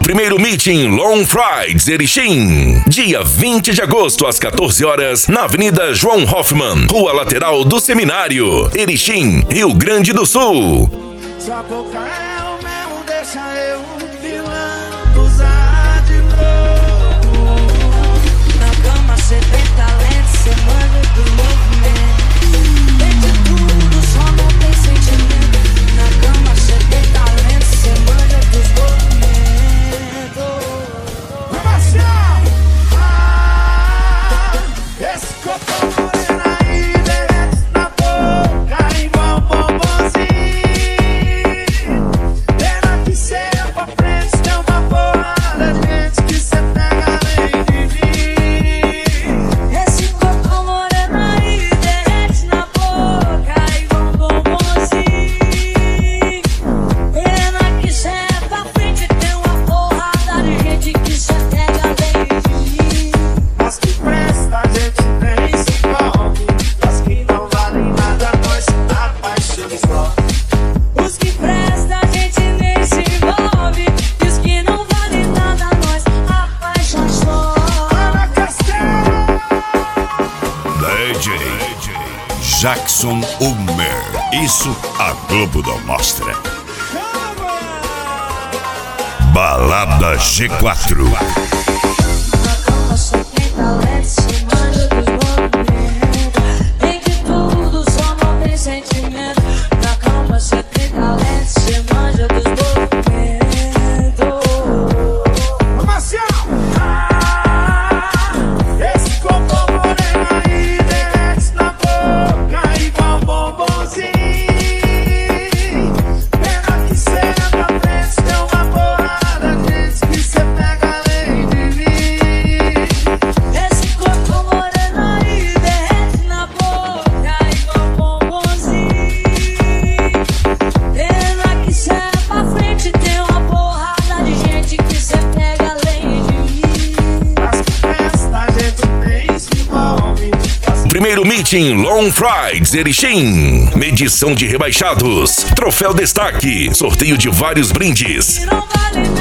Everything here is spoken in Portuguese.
Primeiro meeting Long Fridays Erechim. Dia 20 de agosto, às 14 horas, na Avenida João Hoffman, Rua Lateral do Seminário, Erechim, Rio Grande do Sul. Sua boca é o mel, deixa eu pilando, usar de novo. Na cama cê tem talento, cê manda do movimento. Tem de tudo, só não tem sentimento. Na cama cê tem talento, cê manda dos movimentos. Marcial! Esse copo morena aí derrete na boca igual bombonzinho. Pena que cê é pra frente, tem uma porrada de gente que cê pega além de mim. Esse copo morena aí derrete na boca igual bombonzinho. Pena que cê é pra frente, tem uma porrada de gente que cê pega além de mim. Mas que presta, a gente nem se envolve. As que não valem nada, nós apaixonamos logo. Os que prestam, a gente nem se envolve. E os que não valem nada, nós apaixonamos logo. Ana Castelo! DJ Jackson Ulmer. Isso a Globo não mostra. Balada G4. Na cama só tem talento, cê manja dos movimentos. Tem de tudo, só não tem sentimento. Na cama cê tem talento, cê manja dos movimentos. Marcial! Esse copo moreno aí derrete na boca igual bombonzinho. Pena que cê é pra frente, tem uma porrada de gente que cê pega além de mim. Esse corpo moreno aí derrete na boca igual bombonzinho. Pena que cê é pra frente, tem uma porrada de gente que cê pega além de mim. Mas que festa, a gente nem se envolve. Primeiro meeting Long Fridays Erechim. Medição de rebaixados. Troféu destaque. Sorteio de vários brindes. Não vale